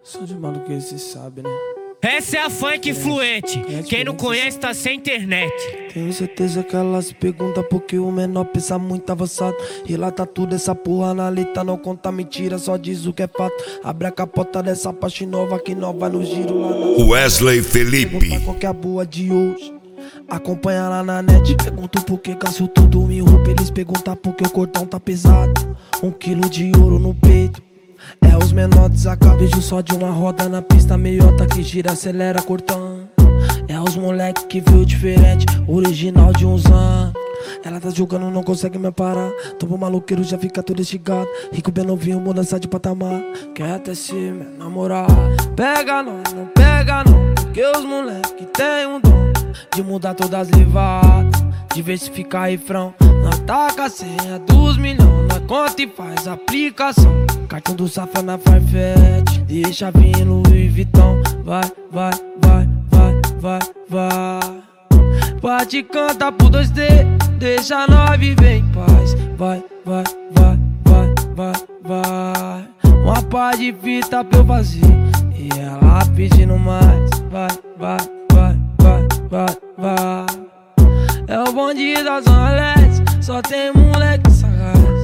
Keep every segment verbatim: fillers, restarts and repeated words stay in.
Sou de maluquice, cê sabe, né? Essa é a funk influente. Quem não conhece tá sem internet. Tenho certeza que ela se pergunta porque o menor pensa muito avançado. Relata tudo, essa porra na letra não conta mentira, só diz o que é fato. Abre a capota dessa parte nova que nova no giro lá na... Wesley Felipe. Qual que é a boa de hoje? Acompanha lá na net. Pergunto por que gastou tudo em roupa. Eles perguntam por que o cordão tá pesado. Um quilo de ouro no peito. É os menores desacabam. Vejo só de uma roda na pista, meiota que gira, acelera, cortando. É os moleque que viu diferente, original de uns anos. Ela tá julgando, não consegue me parar. Topo maluqueiro, já fica todo estigado. Rico bem novinho, mudança de patamar. Quer até ser minha namorada. Pega não, não pega não, porque os moleque tem um dom de mudar todas as levadas, diversificar refrão. Nós taca a senha dos milhões, nós conta e faz aplicação. Cartão do Safra na Farfetch, deixa vir Louis Vuitton. Vai, vai, vai, vai, vai, vai. Bate e canta pro dois D, deixa nós viver em paz. Vai, vai, vai, vai, vai, vai. Uma pá de fita pra eu fazer e ela pedindo mais. Vai, vai, vai, vai, vai, vai. É o bonde da Zona Leste, só tem moleque sagaz.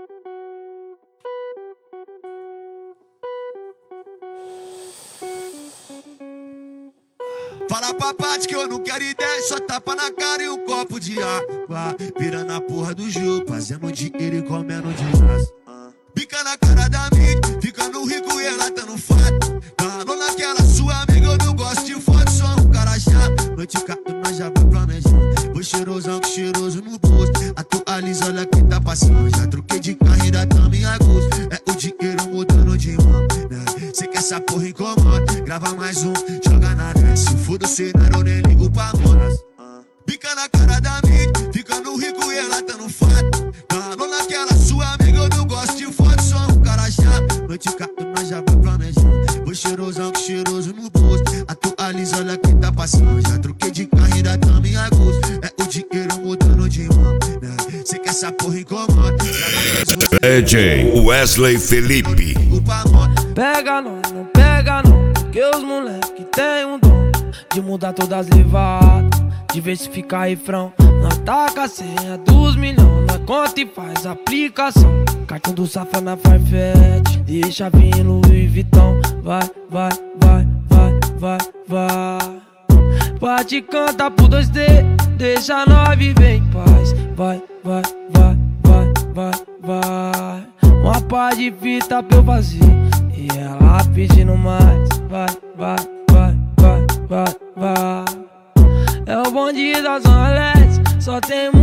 Fala pra Paty que eu não quero ideia, só tapa na cara e um copo de água. Vira na porra do jogo, fazendo dinheiro e comendo de graça. Bica na cara da mídia, ficando rico e relatando fato. Falou naquela sua amiga, eu não gosto de foto, sou um cara chato. Noite cato, nós já vai planejando. Foi cheirosão que cheiroso no posto. Atualiza, olha quem tá passando. Já troquei de carreira, tamo em agosto. É o dinheiro mudando de mão, né? Cê quer essa porra incomoda, grava mais um, joga na net. Se for do cenário, eu nem ligo pra monas. Bica na cara da mídia, ficando rico e relatando fato. Falou naquela sua amiga, eu não gosto de foto, sou um cara chato. Noite cato, nós já vai planejando. Foi cheirosão que cheiroso no posto. Atualiza, olha quem tá passando. Já troquei de carreira, tamo em agosto. É o dinheiro mudando de mão, né? Cê quer essa porra incomoda. D J Wesley Felipe. Pega não, não pega não, porque os moleque tem um dom de mudar todas as levadas, diversificar refrão. Nós taca a senha dos milhões, nós conta e faz aplicação. Cartão do Safra na Farfetch, deixa vir Louis Vuitton. Vai, vai, vai, vai, vai, vai. Bate e canta pro dois D, deixa nós viver em paz. Vai, vai, vai, vai, vai, vai. Uma pá de fita pra eu fazer e ela pedindo mais. Vai, vai, vai, vai, vai, vai. É o bonde da Zona Leste, só tem